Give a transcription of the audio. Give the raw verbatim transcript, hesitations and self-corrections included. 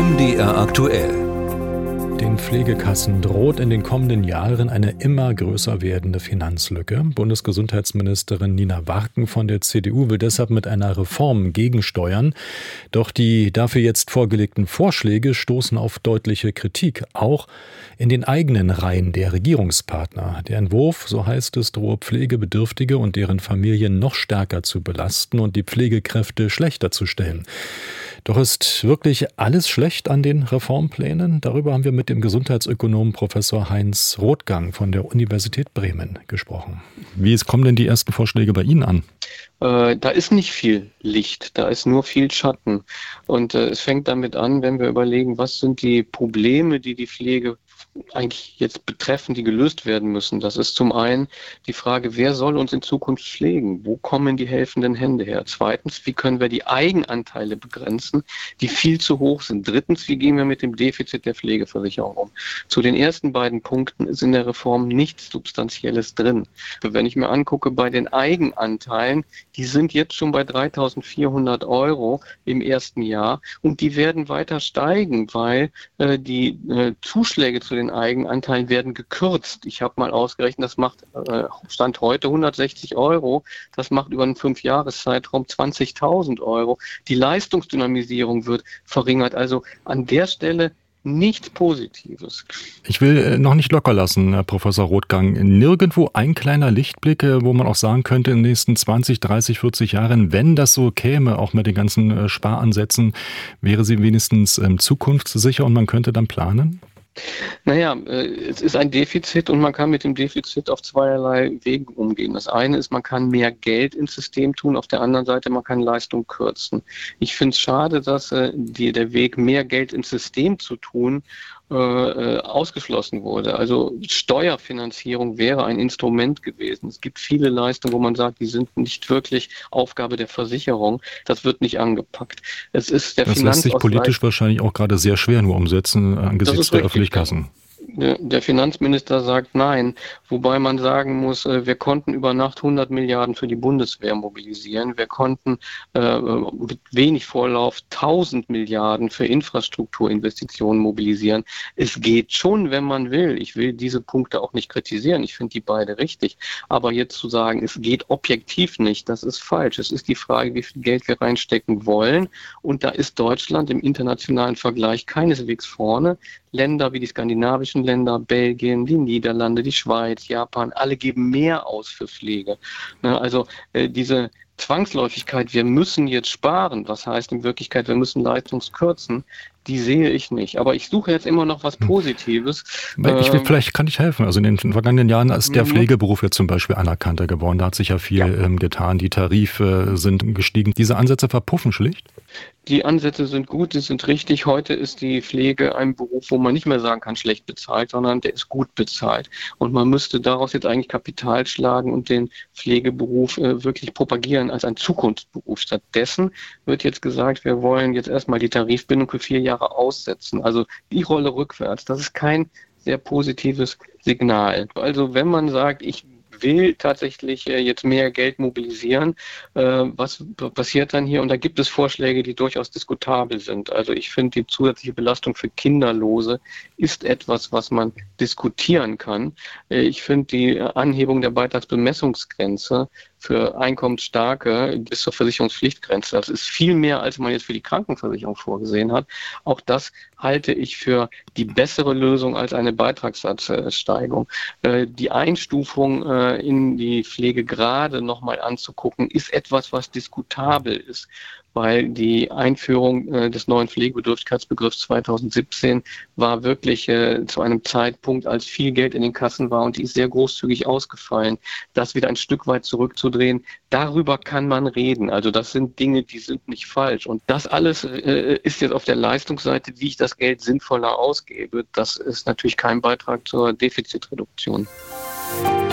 M D R aktuell. Den Pflegekassen droht in den kommenden Jahren eine immer größer werdende Finanzlücke. Bundesgesundheitsministerin Nina Warken von der C D U will deshalb mit einer Reform gegensteuern. Doch die dafür jetzt vorgelegten Vorschläge stoßen auf deutliche Kritik, auch in den eigenen Reihen der Regierungspartner. Der Entwurf, so heißt es, drohe Pflegebedürftige und deren Familien noch stärker zu belasten und die Pflegekräfte schlechter zu stellen. Doch ist wirklich alles schlecht an den Reformplänen? Darüber haben wir mit dem Gesundheitsökonom Professor Heinz Rothgang von der Universität Bremen gesprochen. Wie kommen denn die ersten Vorschläge bei Ihnen an? Äh, da ist nicht viel Licht, da ist nur viel Schatten. Und äh, es fängt damit an, wenn wir überlegen, was sind die Probleme, die die Pflege eigentlich jetzt betreffen, die gelöst werden müssen. Das ist zum einen die Frage, wer soll uns in Zukunft pflegen? Wo kommen die helfenden Hände her? Zweitens, wie können wir die Eigenanteile begrenzen, die viel zu hoch sind? Drittens, wie gehen wir mit dem Defizit der Pflegeversicherung um? Zu den ersten beiden Punkten ist in der Reform nichts Substanzielles drin. Wenn ich mir angucke, bei den Eigenanteilen, die sind jetzt schon bei dreitausendvierhundert Euro im ersten Jahr und die werden weiter steigen, weil äh, die äh, Zuschläge zu den Eigenanteilen werden gekürzt. Ich habe mal ausgerechnet, das macht äh, Stand heute hundertsechzig Euro. Das macht über einen Fünfjahreszeitraum zwanzigtausend Euro. Die Leistungsdynamisierung wird verringert. Also an der Stelle nichts Positives. Ich will noch nicht locker lassen, Herr Professor Rothgang. Nirgendwo ein kleiner Lichtblick, wo man auch sagen könnte, in den nächsten zwanzig, dreißig, vierzig Jahren, wenn das so käme, auch mit den ganzen Sparansätzen, wäre sie wenigstens zukunftssicher und man könnte dann planen? Naja, es ist ein Defizit und man kann mit dem Defizit auf zweierlei Wegen umgehen. Das eine ist, man kann mehr Geld ins System tun, auf der anderen Seite, man kann Leistung kürzen. Ich finde es schade, dass äh, die, der Weg, mehr Geld ins System zu tun, äh, ausgeschlossen wurde. Also Steuerfinanzierung wäre ein Instrument gewesen. Es gibt viele Leistungen, wo man sagt, die sind nicht wirklich Aufgabe der Versicherung. Das wird nicht angepackt. Es ist der das lässt sich politisch wahrscheinlich auch gerade sehr schwer nur umsetzen angesichts der öffentlichen Kassen. Der Finanzminister sagt nein, wobei man sagen muss, wir konnten über Nacht hundert Milliarden für die Bundeswehr mobilisieren. Wir konnten äh, mit wenig Vorlauf tausend Milliarden für Infrastrukturinvestitionen mobilisieren. Es geht schon, wenn man will. Ich will diese Punkte auch nicht kritisieren. Ich finde die beide richtig. Aber jetzt zu sagen, es geht objektiv nicht, das ist falsch. Es ist die Frage, wie viel Geld wir reinstecken wollen. Und da ist Deutschland im internationalen Vergleich keineswegs vorne. Länder wie die skandinavischen Länder, Belgien, die Niederlande, die Schweiz, Japan, alle geben mehr aus für Pflege. Also äh, diese Zwangsläufigkeit, wir müssen jetzt sparen, was heißt in Wirklichkeit, wir müssen leistungskürzen, die sehe ich nicht. Aber ich suche jetzt immer noch was Positives. Ich will, vielleicht kann ich helfen. Also in den vergangenen Jahren ist der Pflegeberuf jetzt zum Beispiel anerkannter geworden. Da hat sich ja viel ja. ähm, getan. Die Tarife sind gestiegen. Diese Ansätze verpuffen schlicht? Die Ansätze sind gut, die sind richtig. Heute ist die Pflege ein Beruf, wo man nicht mehr sagen kann, schlecht bezahlt, sondern der ist gut bezahlt. Und man müsste daraus jetzt eigentlich Kapital schlagen und den Pflegeberuf äh, wirklich propagieren als ein Zukunftsberuf. Stattdessen wird jetzt gesagt, wir wollen jetzt erstmal die Tarifbindung für vier Jahre aussetzen. Also die Rolle rückwärts. Das ist kein sehr positives Signal. Also wenn man sagt, ich will tatsächlich äh, jetzt mehr Geld mobilisieren. Äh, was p- passiert dann hier? Und da gibt es Vorschläge, die durchaus diskutabel sind. Also ich finde, die zusätzliche Belastung für Kinderlose ist etwas, was man diskutieren kann. Äh, ich finde die Anhebung der Beitragsbemessungsgrenze für Einkommensstarke bis zur Versicherungspflichtgrenze, das ist viel mehr, als man jetzt für die Krankenversicherung vorgesehen hat. Auch das halte ich für die bessere Lösung als eine Beitragssatzsteigerung. Äh, die Einstufung äh, in die Pflege gerade nochmal anzugucken, ist etwas, was diskutabel ist, weil die Einführung äh, des neuen Pflegebedürftigkeitsbegriffs zweitausendsiebzehn war wirklich äh, zu einem Zeitpunkt, als viel Geld in den Kassen war und die ist sehr großzügig ausgefallen. Das wieder ein Stück weit zurückzudrehen, darüber kann man reden. Also das sind Dinge, die sind nicht falsch. Und das alles äh, ist jetzt auf der Leistungsseite, wie ich das Geld sinnvoller ausgebe. Das ist natürlich kein Beitrag zur Defizitreduktion.